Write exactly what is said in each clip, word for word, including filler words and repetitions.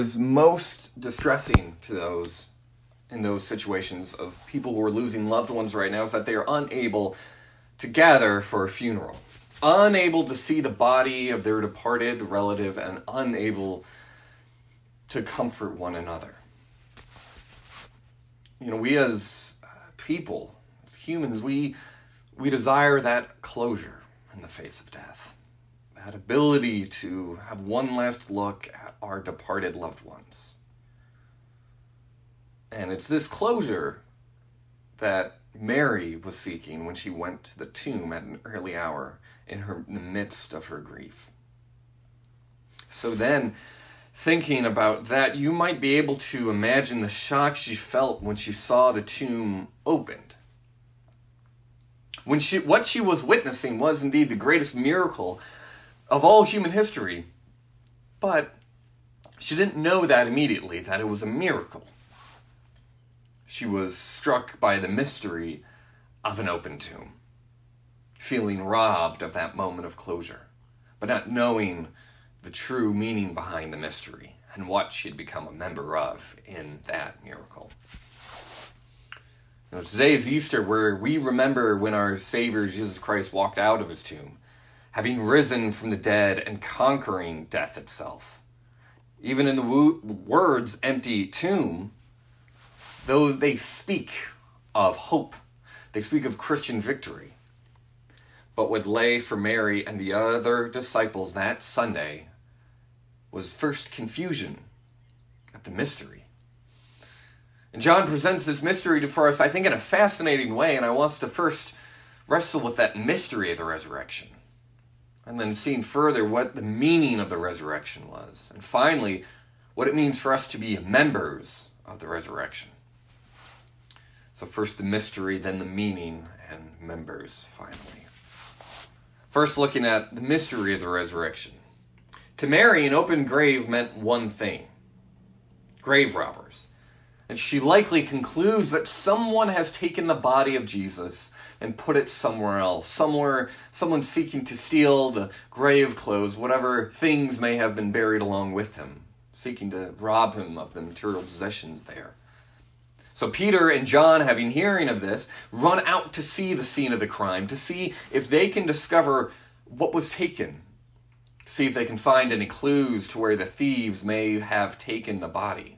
is most distressing to those in those situations of people who are losing loved ones right now is that they are unable to gather for a funeral, unable to see the body of their departed relative, and unable to comfort one another. You know, we as people, as humans, we we desire that closure in the face of death, that ability to have one last look at our departed loved ones. And it's this closure that Mary was seeking when she went to the tomb at an early hour in, her, in the midst of her grief. So then, thinking about that, you might be able to imagine the shock she felt when she saw the tomb opened. When she, what she was witnessing was indeed the greatest miracle of all human history, but she didn't know that immediately, that it was a miracle. She was struck by the mystery of an open tomb, feeling robbed of that moment of closure, but not knowing the true meaning behind the mystery and what she had become a member of in that miracle. Now, today is Easter, where we remember when our Savior Jesus Christ walked out of his tomb, having risen from the dead and conquering death itself. Even in the wo- words empty tomb, those they speak of hope. They speak of Christian victory. But what lay for Mary and the other disciples that Sunday was first confusion at the mystery. And John presents this mystery for us, I think, in a fascinating way, and I want us to first wrestle with that mystery of the resurrection, and then seeing further what the meaning of the resurrection was, and finally, what it means for us to be members of the resurrection. So first the mystery, then the meaning, and members finally. First, looking at the mystery of the resurrection. To Mary, an open grave meant one thing: grave robbers. And she likely concludes that someone has taken the body of Jesus and put it somewhere else, somewhere, someone seeking to steal the grave clothes, whatever things may have been buried along with him, seeking to rob him of the material possessions there. So Peter and John, having hearing of this, run out to see the scene of the crime, to see if they can discover what was taken, see if they can find any clues to where the thieves may have taken the body.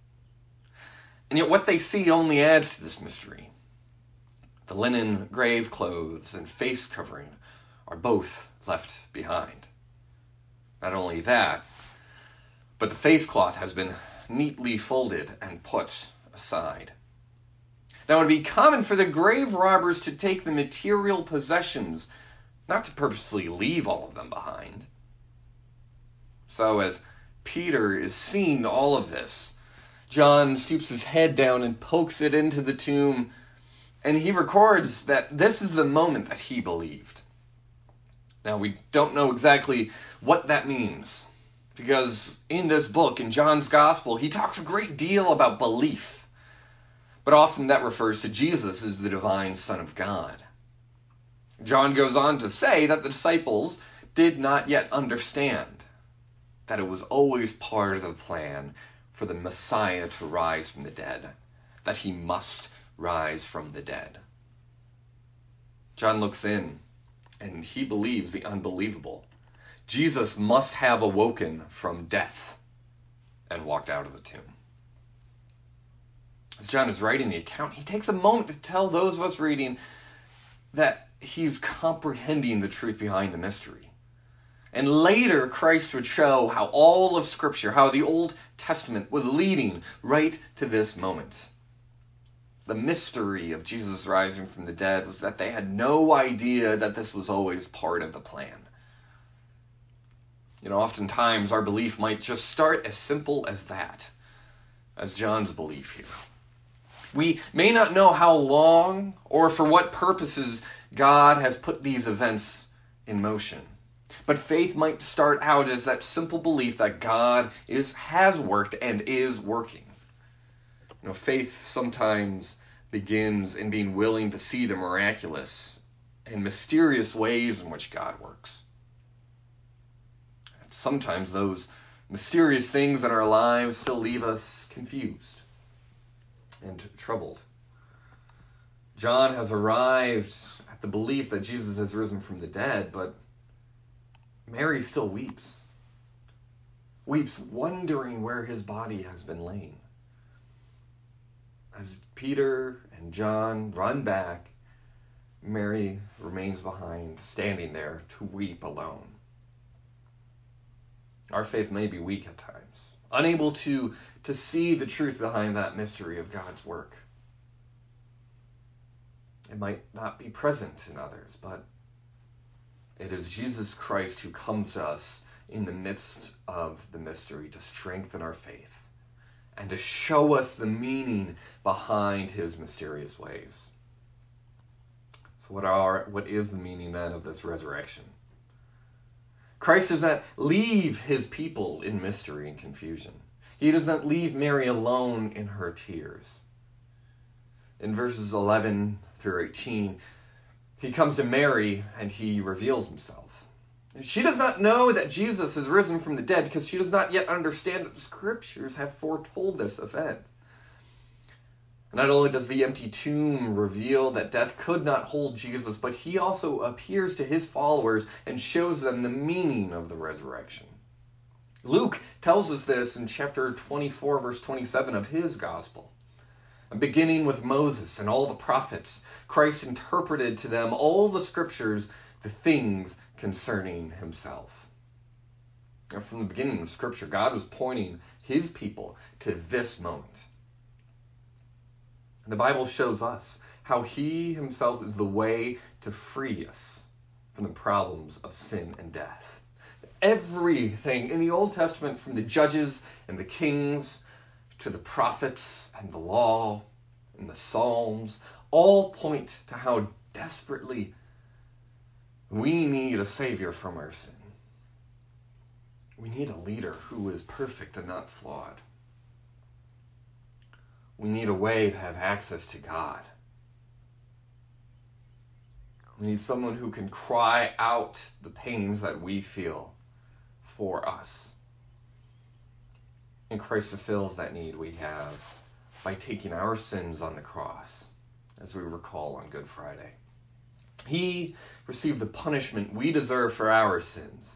And yet what they see only adds to this mystery. The linen grave clothes and face covering are both left behind. Not only that, but the face cloth has been neatly folded and put aside. Now, it would be common for the grave robbers to take the material possessions, not to purposely leave all of them behind. So as Peter is seeing all of this, John stoops his head down and pokes it into the tomb, and he records that this is the moment that he believed. Now, we don't know exactly what that means, because in this book, in John's Gospel, he talks a great deal about belief, but often that refers to Jesus as the divine Son of God. John goes on to say that the disciples did not yet understand that it was always part of the plan for the Messiah to rise from the dead, that he must rise from the dead. John looks in, and he believes the unbelievable. Jesus must have awoken from death and walked out of the tomb. As John is writing the account, he takes a moment to tell those of us reading that he's comprehending the truth behind the mystery. And later, Christ would show how all of Scripture, how the Old Testament was leading right to this moment. The mystery of Jesus rising from the dead was that they had no idea that this was always part of the plan. You know, oftentimes our belief might just start as simple as that, as John's belief here. We may not know how long or for what purposes God has put these events in motion. But faith might start out as that simple belief that God is has worked and is working. You know, faith sometimes begins in being willing to see the miraculous and mysterious ways in which God works. Sometimes those Mysterious things in our lives still leave us confused and troubled. John has arrived at the belief that Jesus has risen from the dead, but Mary still weeps. Weeps wondering where his body has been laid. As Peter and John run back, Mary remains behind, standing there to weep alone. Our faith may be weak at times, unable to, to see the truth behind that mystery of God's work. It might not be present in others, but it is Jesus Christ who comes to us in the midst of the mystery to strengthen our faith and to show us the meaning behind his mysterious ways. So what are what is the meaning then of this resurrection? Christ does not leave his people in mystery and confusion. He does not leave Mary alone in her tears. In verses eleven through eighteen, he comes to Mary and he reveals himself. She does not know that Jesus has risen from the dead because she does not yet understand that the scriptures have foretold this event. Not only does the empty tomb reveal that death could not hold Jesus, but he also appears to his followers and shows them the meaning of the resurrection. Luke tells us this in chapter twenty-four, verse twenty-seven of his gospel. Beginning with Moses and all the prophets, Christ interpreted to them all the scriptures, the things concerning himself. And from the beginning of Scripture, God was pointing his people to this moment. And the Bible shows us how he himself is the way to free us from the problems of sin and death. Everything in the Old Testament, from the judges and the kings to the prophets and the law and the Psalms, all point to how desperately we need a Savior from our sin. We need a leader who is perfect and not flawed. We need a way to have access to God. We need someone who can cry out the pains that we feel for us. And Christ fulfills that need we have by taking our sins on the cross, as we recall on Good Friday. He received the punishment we deserve for our sins.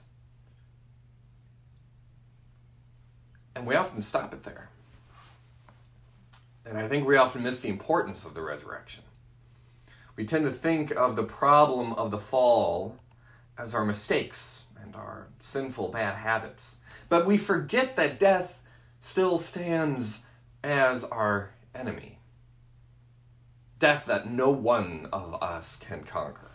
And we often stop it there. And I think we often miss the importance of the resurrection. We tend to think of the problem of the fall as our mistakes and our sinful bad habits. But we forget that death still stands as our enemy. Death that no one of us can conquer.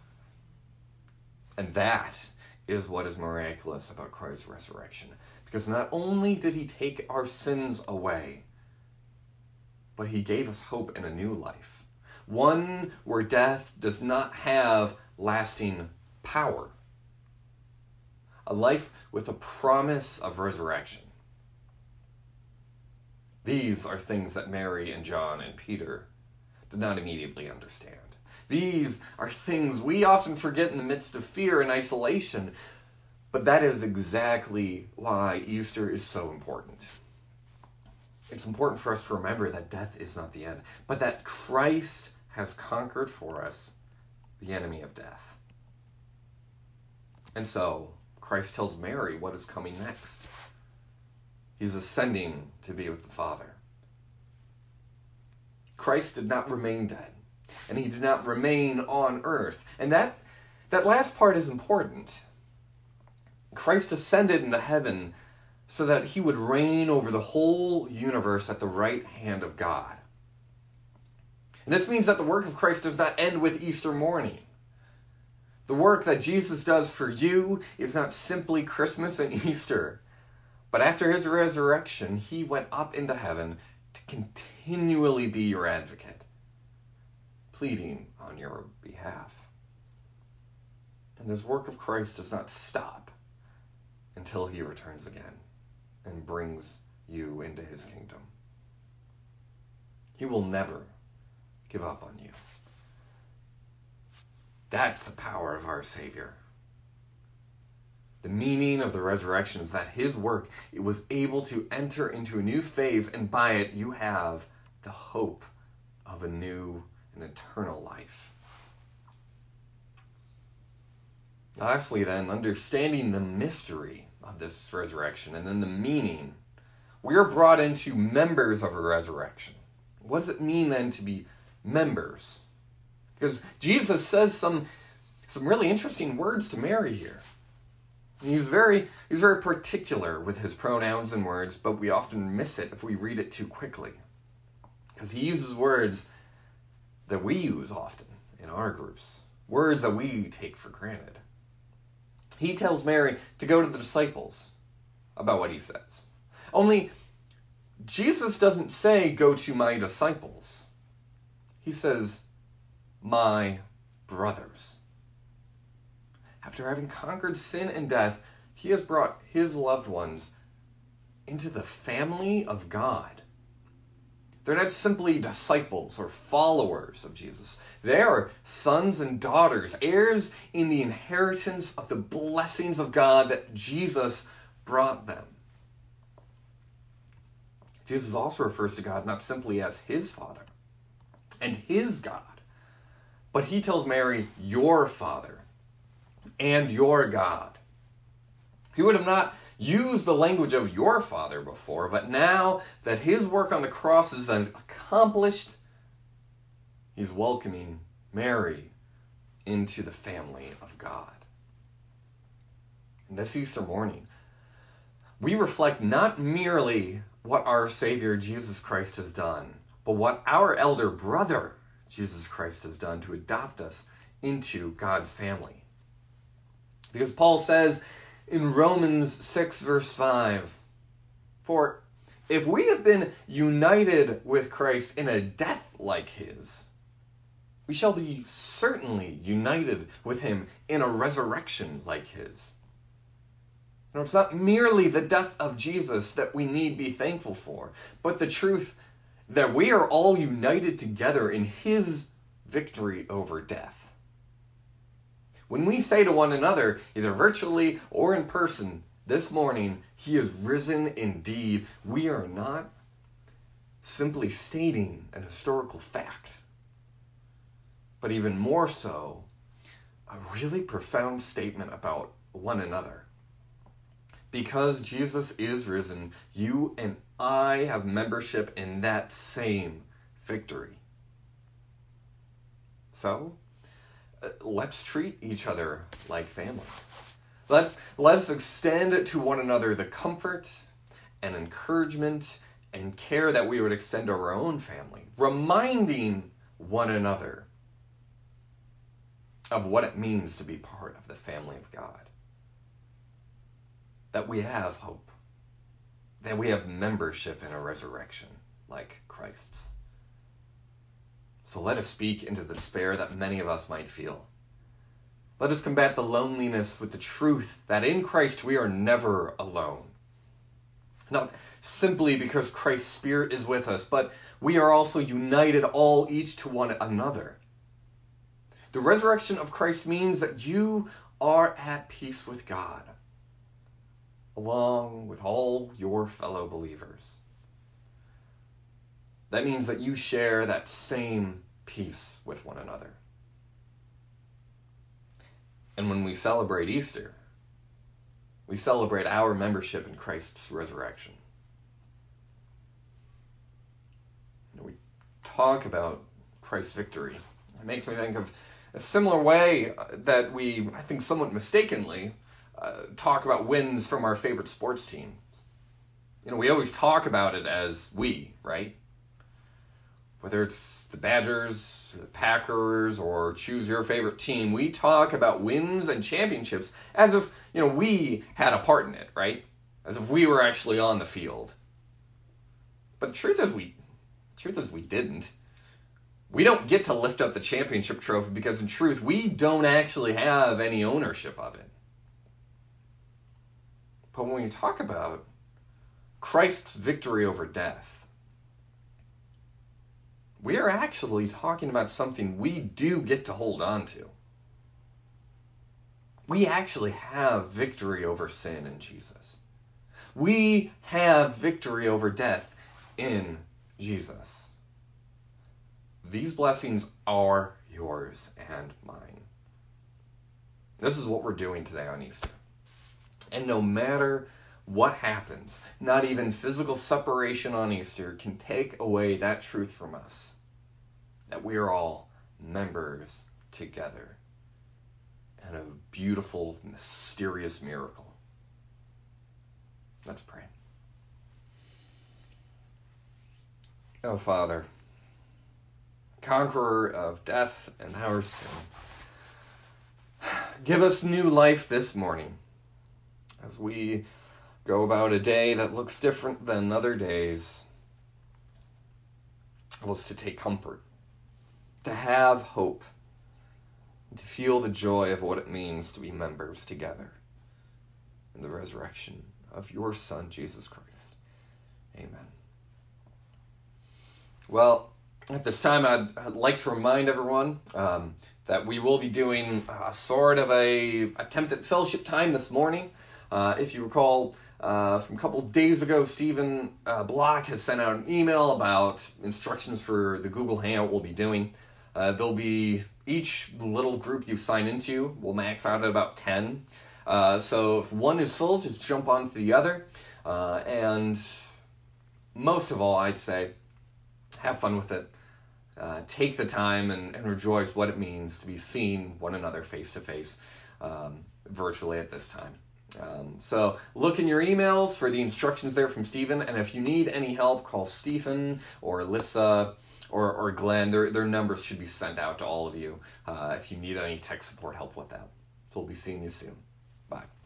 And that is what is miraculous about Christ's resurrection. Because not only did he take our sins away, but he gave us hope in a new life. One where death does not have lasting power. A life with a promise of resurrection. These are things that Mary and John and Peter did not immediately understand. These are things we often forget in the midst of fear and isolation, but that is exactly why Easter is so important. It's important for us to remember that death is not the end, but that Christ has conquered for us the enemy of death. And so, Christ tells Mary what is coming next. He's ascending to be with the Father. Christ did not remain dead, and he did not remain on earth. And that, that last part is important. Christ ascended into heaven so that he would reign over the whole universe at the right hand of God. And this means that the work of Christ does not end with Easter morning. The work that Jesus does for you is not simply Christmas and Easter, but after his resurrection, he went up into heaven to continually be your advocate, pleading on your behalf. And this work of Christ does not stop until he returns again and brings you into his kingdom. He will never give up on you. That's the power of our Savior. The meaning of the resurrection is that his work, it was able to enter into a new phase, and by it you have the hope of a new and eternal life. Lastly, then, understanding the mystery of this resurrection and then the meaning, we are brought into members of a resurrection. What does it mean then to be members? Because Jesus says some some really interesting words to Mary here. He's very he's very particular with his pronouns and words, but we often miss it if we read it too quickly. Because he uses words that we use often in our groups, words that we take for granted. He tells Mary to go to the disciples about what he says. Only Jesus doesn't say, go to my disciples. He says, my brothers. After having conquered sin and death, he has brought his loved ones into the family of God. They're not simply disciples or followers of Jesus. They are sons and daughters, heirs in the inheritance of the blessings of God that Jesus brought them. Jesus also refers to God not simply as his Father and his God, but he tells Mary, your Father and your God. He would have not used the language of your Father before, but now that his work on the cross is accomplished, he's welcoming Mary into the family of God. And this Easter morning, we reflect not merely what our Savior Jesus Christ has done, but what our elder brother Jesus Christ has done to adopt us into God's family. Because Paul says in Romans six verse five, for if we have been united with Christ in a death like his, we shall be certainly united with him in a resurrection like his. Now, it's not merely the death of Jesus that we need be thankful for, but the truth that we are all united together in his victory over death. When we say to one another, either virtually or in person, this morning, he is risen indeed, we are not simply stating an historical fact, but even more so, a really profound statement about one another. Because Jesus is risen, you and I have membership in that same victory. So, uh, let's treat each other like family. Let, let's extend to one another the comfort and encouragement and care that we would extend to our own family, reminding one another of what it means to be part of the family of God. That we have hope, that we have membership in a resurrection like Christ's. So let us speak into the despair that many of us might feel. Let us combat the loneliness with the truth that in Christ we are never alone. Not simply because Christ's Spirit is with us, but we are also united all each to one another. The resurrection of Christ means that you are at peace with God, along with all your fellow believers. That means that you share that same peace with one another. And when we celebrate Easter, we celebrate our membership in Christ's resurrection. We talk about Christ's victory. It makes me think of a similar way that we, I think somewhat mistakenly, Uh, talk about wins from our favorite sports teams. You know, we always talk about it as we, right? Whether it's the Badgers, or the Packers, or choose your favorite team, we talk about wins and championships as if, you know, we had a part in it, right? As if we were actually on the field. But the truth is we, the truth is we didn't. We don't get to lift up the championship trophy because in truth, we don't actually have any ownership of it. But when we talk about Christ's victory over death, we are actually talking about something we do get to hold on to. We actually have victory over sin in Jesus. We have victory over death in Jesus. These blessings are yours and mine. This is what we're doing today on Easter. And no matter what happens, not even physical separation on Easter can take away that truth from us, that we are all members together in a beautiful, mysterious miracle. Let's pray. Oh, Father, conqueror of death and our sin, give us new life this morning as we go about a day that looks different than other days. Help us to take comfort, to have hope, and to feel the joy of what it means to be members together in the resurrection of your Son, Jesus Christ. Amen. Well, at this time, I'd, I'd like to remind everyone um, that we will be doing uh, sort of a attempt at fellowship time this morning. Uh, if you recall, uh, from a couple of days ago, Stephen uh, Block has sent out an email about instructions for the Google Hangout we'll be doing. Uh, there'll be each little group you sign into will max out at about ten. Uh, so if one is full, just jump onto the other. Uh, and most of all, I'd say, have fun with it. Uh, take the time and, and rejoice what it means to be seeing one another face to face virtually at this time. Um, so look in your emails for the instructions there from Stephen, and if you need any help, call Stephen or Alyssa or, or Glenn. Their, their numbers should be sent out to all of you uh, if you need any tech support help with that. So we'll be seeing you soon. Bye.